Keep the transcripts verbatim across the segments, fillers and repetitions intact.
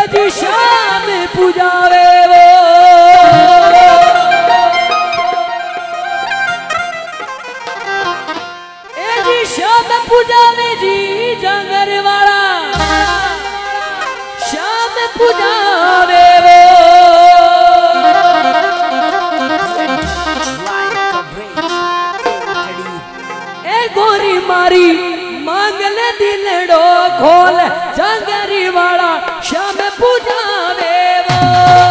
जी श्याम पूजावे वो ए जी श्याम पूजावे जी जंगर वाला श्याम पूजावे वो ए गोरी मारी मांगल दिलड़ो खोल जंगरी वाला श्याम पूजावे वो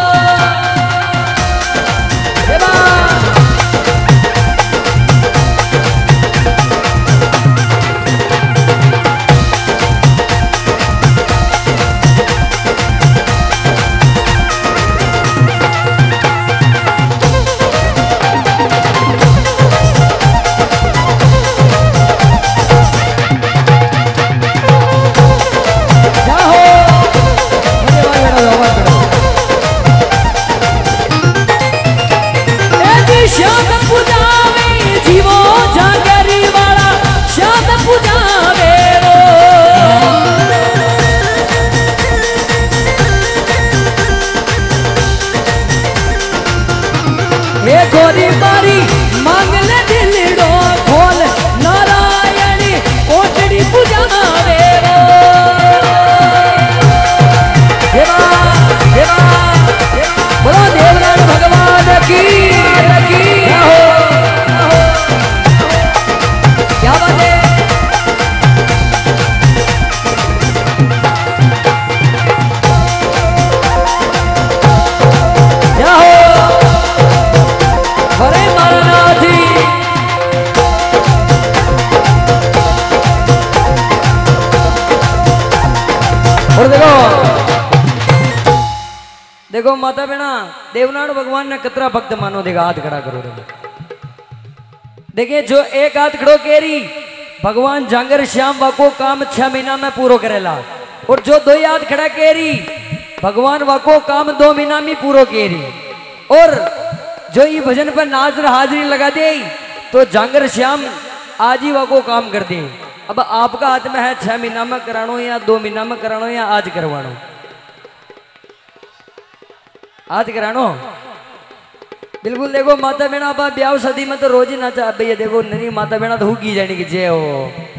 श्याम पूजावे जीवो जागरी वाला श्याम पूजावे वो हे गोरी मारी मांगल दिलड़ो खोल नारायणी कोटड़ी पूजावे वो देवा देवा बोलो देवराज भगवान की और देखो देखो माता बहना देवनाथ भगवान ने कतरा भक्त मानो देगा हाथ खड़ा करो देखो देखिए जो एक हाथ खड़ो केरी भगवान जांगर श्याम वाको काम छह महीना में पूरो करेला और जो दो हाथ खड़ा केरी भगवान वाको काम दो महीना में पूरो केरी और जो ये भजन पर नाजर हाजिरी लगा दे तो जांगर श्याम आज ही वाको काम कर दे। अब आपका हाथ में है छह महीना में करानो या दो महीना में करानो या आज करवानो आज करानो बिल्कुल देखो माता बहना आप ब्याह शादी में तो रोज ही नाचा भैया देखो नहीं माता बहना तो हुकी जाने की जय हो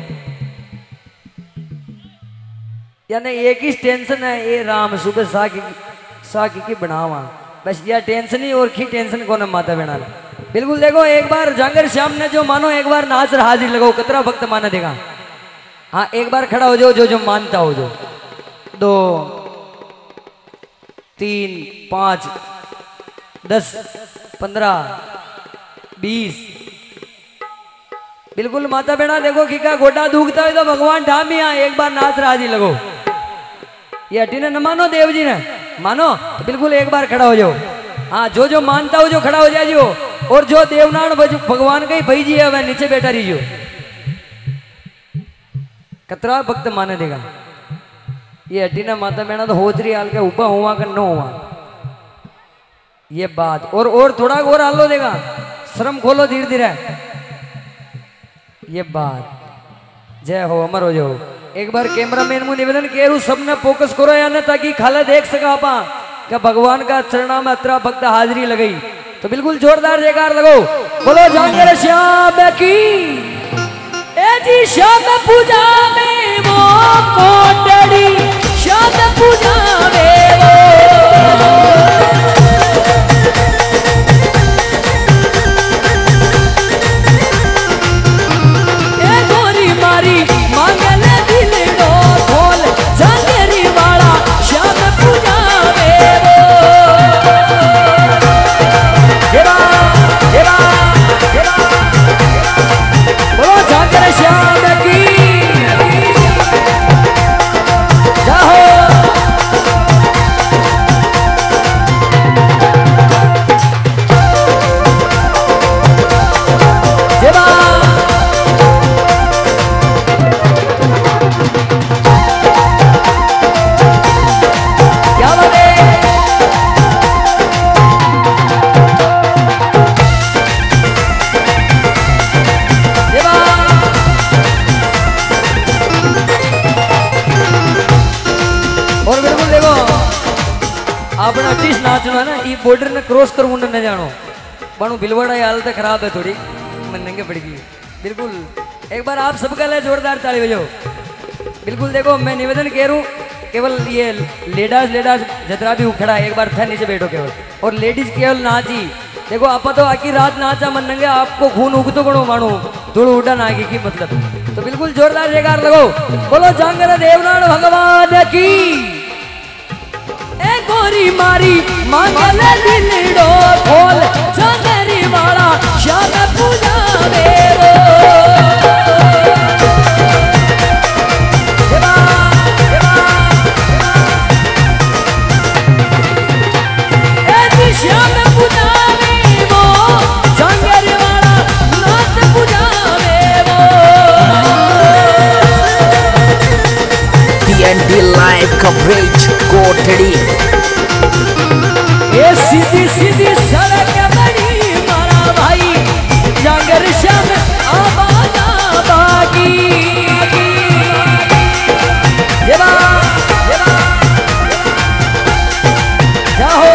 यानी एक ही टेंशन है ये राम सुबह साकी साकी की बनावा बस यह टेंशन ही और की टेंशन कौन है माता बहना बिल्कुल देखो एक बार जांगर श्याम ने जो मानो एक बार नाजर हाजिर लगाओ कतरा भक्त माना देगा। हाँ एक बार खड़ा हो जाओ जो जो मानता हो जो दो तीन पाँच दस पंद्रह बीस बिल्कुल माता बहना देखो कि का गोटा दुखता है तो भगवान ढामिया एक बार नाच राजी लगो ये हटी ने न मानो देव जी ने मानो तो बिल्कुल एक बार खड़ा हो जाओ। हाँ जो जो मानता हो जो खड़ा हो जाए और जो देवनाथ भगवान का ही भाई जी है वह नीचे बैठा रहियो कतरा भक्त माने देगा ये हड्डी ना माता बहना तो होचरी हाल के ऊपर हुआ कर न हुआ ये बात और और थोड़ा और हालो देगा श्रम खोलो धीरे धीरे ये बात जय हो अमर हो जाओ। एक बार कैमरा मैन मु निवेदन केरू सबने फोकस करो या ना ताकि खाला देख सका आपा क्या भगवान का चरणा में अतरा भक्त हाजिरी लगाई तो बिल्कुल जोरदार जयकार लगाओ बोलो जांगर श्याम की ए जी श्याम पूजा में वो कोटड़ी श्याम पूजा में वो ए गोरी मारी मांगल दिलड़ो खोल जांगरी वाला श्याम पूजा में वो जेवा जेवा जेवा बोलो जांगर श्याम की जाहो जेवा क्या बात है जेवा जो है ना ये बॉर्डर ने क्रॉस कर मुंडे न जानो पण भिलवाड़ा की हालत खराब है थोड़ी मन नंगे पड़ गई बिल्कुल। एक बार आप सबका लिए जोरदार ताली बजाओ। बिल्कुल देखो मैं निवेदन कह रूँ केवल ये लेडास लेडास जतरा भी उखड़ा एक बार था नीचे बैठो केवल और लेडीज केवल नाची। देखो आप तो आखिर रात नाचा मन नंगे आपको खून उगतो गणो मानो धूल उड़ा नागी की मतलब। तो बिल्कुल जोरदार जयकार लगाओ। बोलो जांगर देवनाथ भगवान की। ए गोरी मारी मांगल दिलड़ो खोल जांगरी वाला श्याम पूजा मेरो। श्याम पूजावे वो जांगरी वाला नाथ पूजावे वो। टीएनटी लाइव कवरेज कोठड़ी। ये सीधी सीधी सड़क बड़ी मारा भाई जांगर श्याम आवाजा बागी। जेबा जेबा जाओ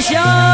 श्याम।